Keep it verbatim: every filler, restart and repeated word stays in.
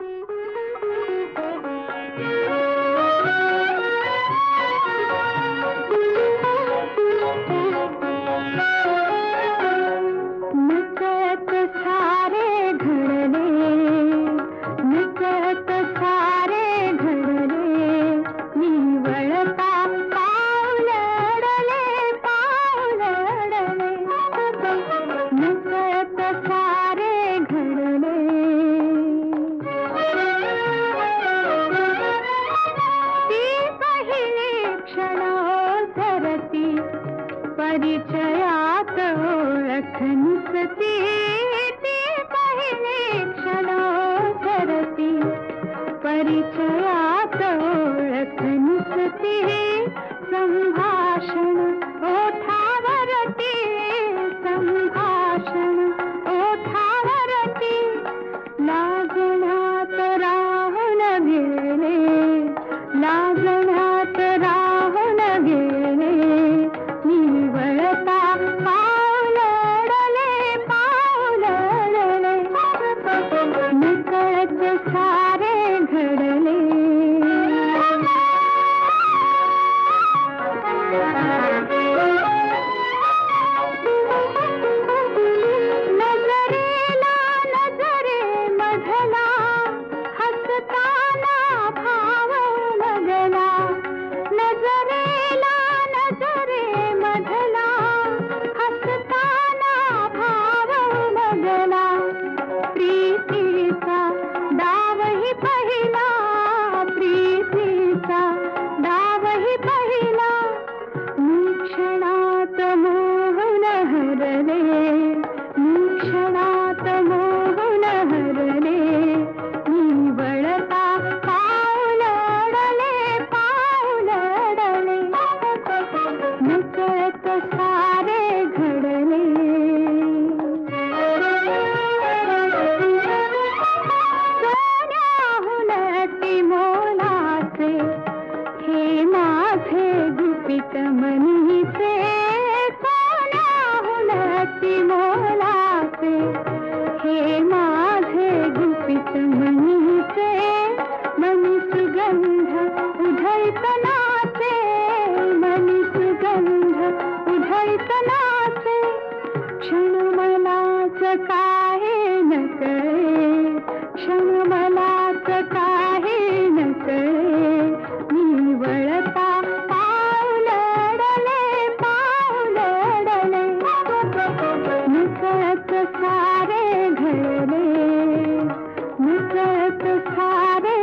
नकळत सारे घडले, नकळत सारे घडले, मी वळता पाऊल अडले, पाऊल अडले. नकळत सारे घडले. ती पहिली क्षण धरती, परिचयात ओळख नुसती. ती पहिली क्षण धरती, परिचयात ओळख नुसती. संभाषण ओठावरती, संभाषण ओठावरती, लागण्यात राहून गेले, लागण्यात राहून गेले, मी वळता पाऊल अडले, पाऊल अडले. नकळत सारे घडले. नजरेला नजरे मधला, हसताना भाव लगला. नजरेला नजरे मधला, हसताना भाव लगला. प्रीतीचा डावही पहिला, प्रीतीचा डावही पहिला. मी क्षणात मोहन हरले, मी क्षणात मोहन हरले, मी वळता पाऊल अडले, पाऊल अडले. नकळत सारे घडले. सोन्याहून ती मोलाचे, हे माझे गुपित मनीचे. सोन्याहून ती मोलाचे, हे माझे गुपित मनीचे. मनी सुगंध उधळीत नाचे, मनी सुगंध उधळीत नाचे. क्षण मलाच काहे न कळे, क्षण मलाच काहे न कळे, मी वळता पाऊल अडले, पाऊल अडले. नकळत सारे घडले, नकळत सारे